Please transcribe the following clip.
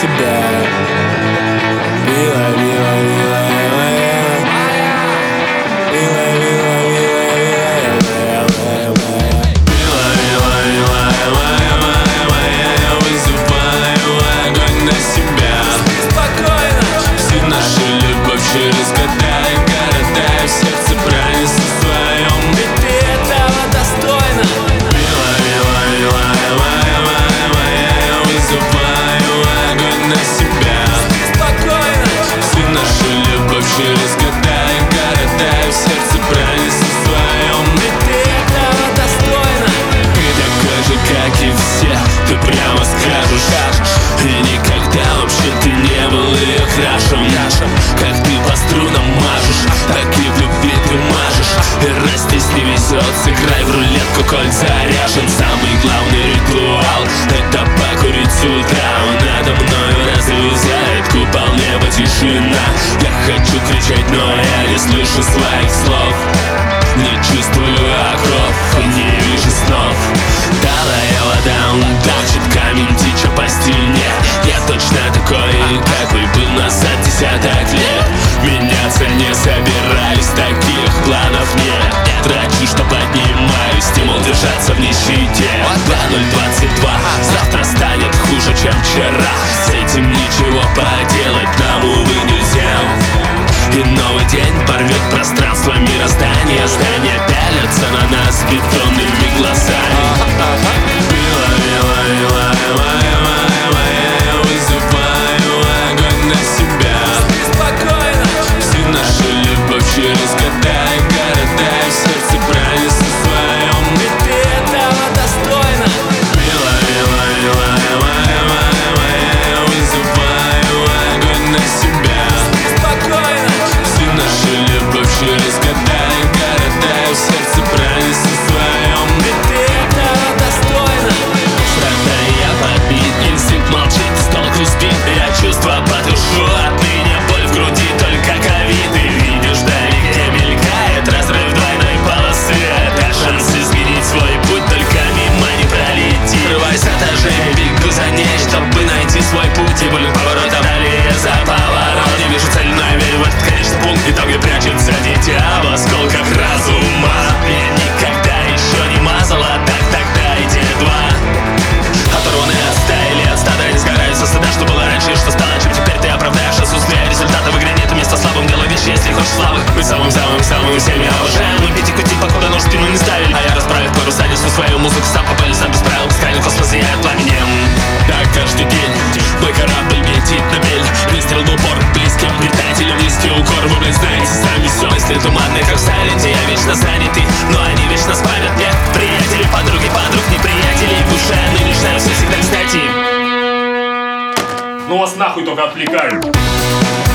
себя. Милая, милая, милая, милая, милая, милая, милая, милая, милая, я вызываю огонь на себя. Спокойно. Всю нашу любовь через года и города, и в сердце пронесу в своем. Ведь ты этого достойна. Милая, милая, милая, моя, я вызываю огонь на себя. Спокойно. Всю нашу любовь через года и города, и в сердце пронесу в своем. Ведь ты этого достойна. И такой же, как и все, ты прямо скажешь, и никогда вообще ты не был ее крашем. Как ты по струнам мажешь, так и в любви ты мажешь. И растись не везет, сыграй в рулетку, коль заряжен. Самый главный ритуал — это покурить с утра. Надо мною разрезает купол неба тишина. Я хочу кричать, но я не слышу своих слов. Не чувствую оков и не вижу снов. Талая вода, точит камень теча по стене. Я точно такой, какой был назад десяток лет. Меняться не собираюсь, таких планов нет. Трачу, что поднимаю стимул держаться в нищете. 2022, завтра станет хуже, чем вчера. С этим ничего поделать нам, увы, нельзя. И новый день порвет пространство мироздания. Здания пялятся на нас бетонными глазами. Милая, милая, милая, моя, я вызываю огонь на себя. Спокойно. Всю нашу любовь через года и города, и в сердце пронесу в своем. Ведь ты этого достойна. Милая, милая, моя, я вызываю огонь на себя. Спокойно. Всю нашу любовь через года и города, и в сердце пронесу в своем. Ведь ты этого достойна. Страдаю я побит, инстинкт молчит, с толку спит. Я чувства потушу, отныне боль в груди, только ковид. Ты видишь, вдалеке мелькает разрыв двойной полосы. Это шанс изменить свой путь, только мимо не пролети. Срываюсь с этажей, бегу за ней, чтобы найти свой путь. И боль поворотом далее за поворот. Не вижу цель, но я верю в этот конечный пункт. В итоге прячется дитя в осколках разума. Меня никогда еще не мазало так, тогда и те два. Оторванные от стаи от стада, не сгорают со стыда, что было раньше и что стало, чем теперь ты оправдаешь отсутствие результата в игре. Нет места слабым, делай вещи, если хочешь славы. Быть самым всем я уважаем. Мы пить и кутить, покуда нож в спину не ставили. А я расправив паруса, несу свою музыку сам по полюсам без правил. Бескрайний космос сияет пламенем. Так каждый день мой корабль летит на бель. Выстрел в упор близким предателям, нести укор. Вы, блин, знаете сами все. Мысли туманные, как в Сайленте. Я вечно занятый, но они вечно спамят мне. Приятели, подруги, подруг, неприятелей. В душе нынешняя все всегда кстати. Ну вас нахуй только отвлекают.